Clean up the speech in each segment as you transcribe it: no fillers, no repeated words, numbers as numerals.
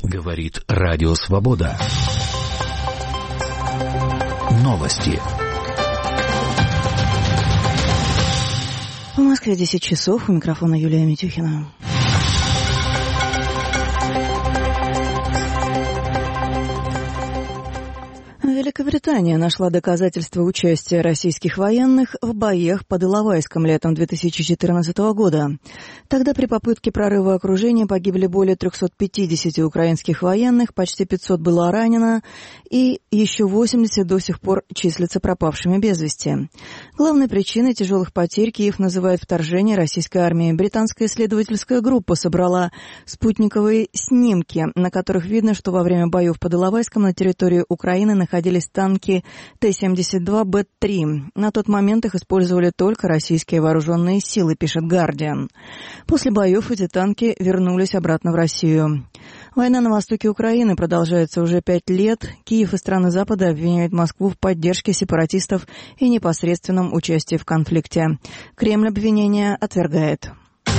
Говорит Радио Свобода. Новости. В Москве 10 часов. У микрофона Юлия Митюхина. Великобритания нашла доказательства участия российских военных в боях под Иловайском летом 2014 года. Тогда при попытке прорыва окружения погибли более 350 украинских военных, почти 500 было ранено, и еще 80 до сих пор числятся пропавшими без вести. Главной причиной тяжелых потерь Киев называет вторжение российской армии. Британская исследовательская группа собрала спутниковые снимки, на которых видно, что во время боев под Иловайском на территории Украины находились танки Т-72Б3. На тот момент их использовали только российские вооруженные силы, пишет «Гардиан». После боев эти танки вернулись обратно в Россию. Война на востоке Украины продолжается уже 5 лет. Киев и страны Запада обвиняют Москву в поддержке сепаратистов и непосредственном участии в конфликте. Кремль обвинения отвергает.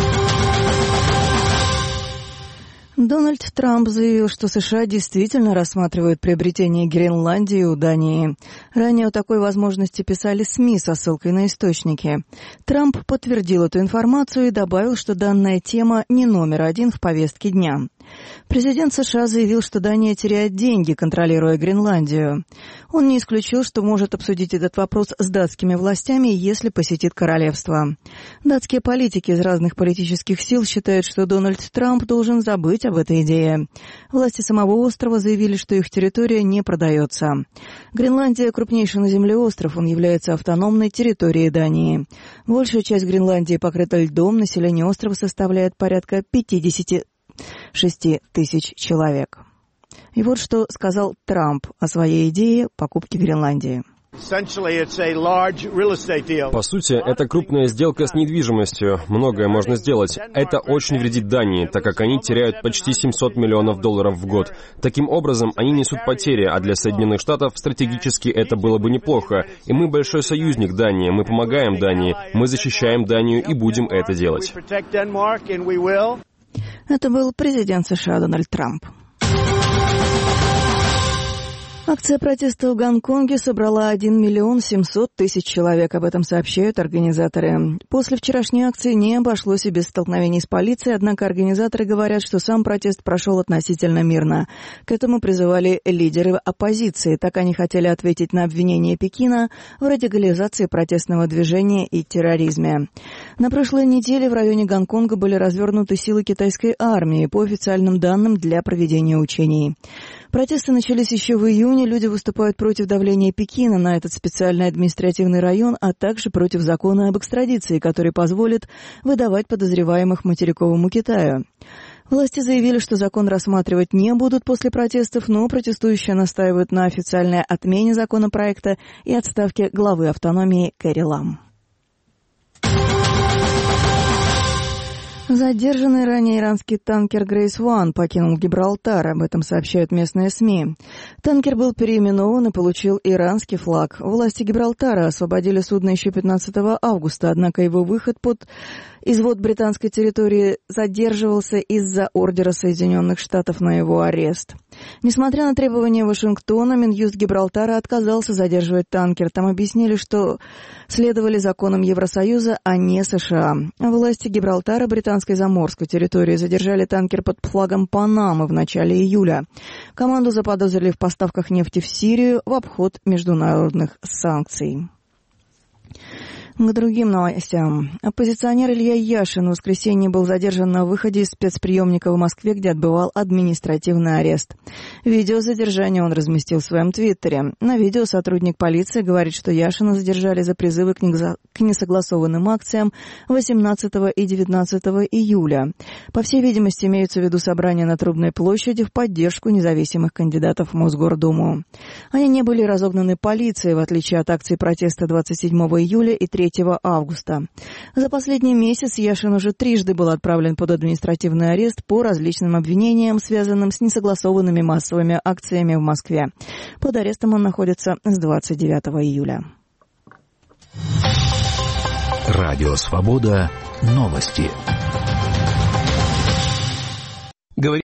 Дональд Трамп заявил, что США действительно рассматривают приобретение Гренландии у Дании. Ранее о такой возможности писали СМИ со ссылкой на источники. Трамп подтвердил эту информацию и добавил, что данная тема не номер один в повестке дня. Президент США заявил, что Дания теряет деньги, контролируя Гренландию. Он не исключил, что может обсудить этот вопрос с датскими властями, если посетит королевство. Датские политики из разных политических сил считают, что Дональд Трамп должен забыть об этой идее. Власти самого острова заявили, что их территория не продается. Гренландия – крупнейший на Земле остров, он является автономной территорией Дании. Большая часть Гренландии покрыта льдом, население острова составляет порядка 56 тысяч человек. И вот что сказал Трамп о своей идее покупки Гренландии. По сути, это крупная сделка с недвижимостью. Многое можно сделать. Это очень вредит Дании, так как они теряют почти $700 миллионов в год. Таким образом, они несут потери, а для Соединенных Штатов стратегически это было бы неплохо. И мы большой союзник Дании, мы помогаем Дании, мы защищаем Данию и будем это делать. Это был президент США Дональд Трамп. Акция протеста в Гонконге собрала 1 700 000 человек, об этом сообщают организаторы. После вчерашней акции не обошлось и без столкновений с полицией, однако организаторы говорят, что сам протест прошел относительно мирно. К этому призывали лидеры оппозиции. Так они хотели ответить на обвинения Пекина в радикализации протестного движения и терроризме. На прошлой неделе в районе Гонконга были развернуты силы китайской армии, по официальным данным, для проведения учений. Протесты начались еще в июне. Люди выступают против давления Пекина на этот специальный административный район, а также против закона об экстрадиции, который позволит выдавать подозреваемых материковому Китаю. Власти заявили, что закон рассматривать не будут после протестов, но протестующие настаивают на официальной отмене законопроекта и отставке главы автономии Кэрри Лам. Задержанный ранее иранский танкер «Грейс Ван» покинул Гибралтар, об этом сообщают местные СМИ. Танкер был переименован и получил иранский флаг. Власти Гибралтара освободили судно еще 15 августа, однако его выход под извод британской территории задерживался из-за ордера Соединенных Штатов на его арест. Несмотря на требования Вашингтона, Минюст Гибралтара отказался задерживать танкер. Там объяснили, что следовали законам Евросоюза, а не США. Власти Гибралтара, британской заморской территории, задержали танкер под флагом Панамы в начале июля. Команду заподозрили в поставках нефти в Сирию в обход международных санкций. К другим новостям. Оппозиционер Илья Яшин в воскресенье был задержан на выходе из спецприемника в Москве, где отбывал административный арест. Видео задержания он разместил в своем твиттере. На видео сотрудник полиции говорит, что Яшина задержали за призывы к несогласованным акциям 18 и 19 июля. По всей видимости, имеются в виду собрания на Трубной площади в поддержку независимых кандидатов в Мосгордуму. Они не были разогнаны полицией, в отличие от акций протеста 27 июля и 3 августа. За последний месяц Яшин уже трижды был отправлен под административный арест по различным обвинениям, связанным с несогласованными массовыми акциями в Москве. Под арестом он находится с 29 июля. Радио Свобода. Новости.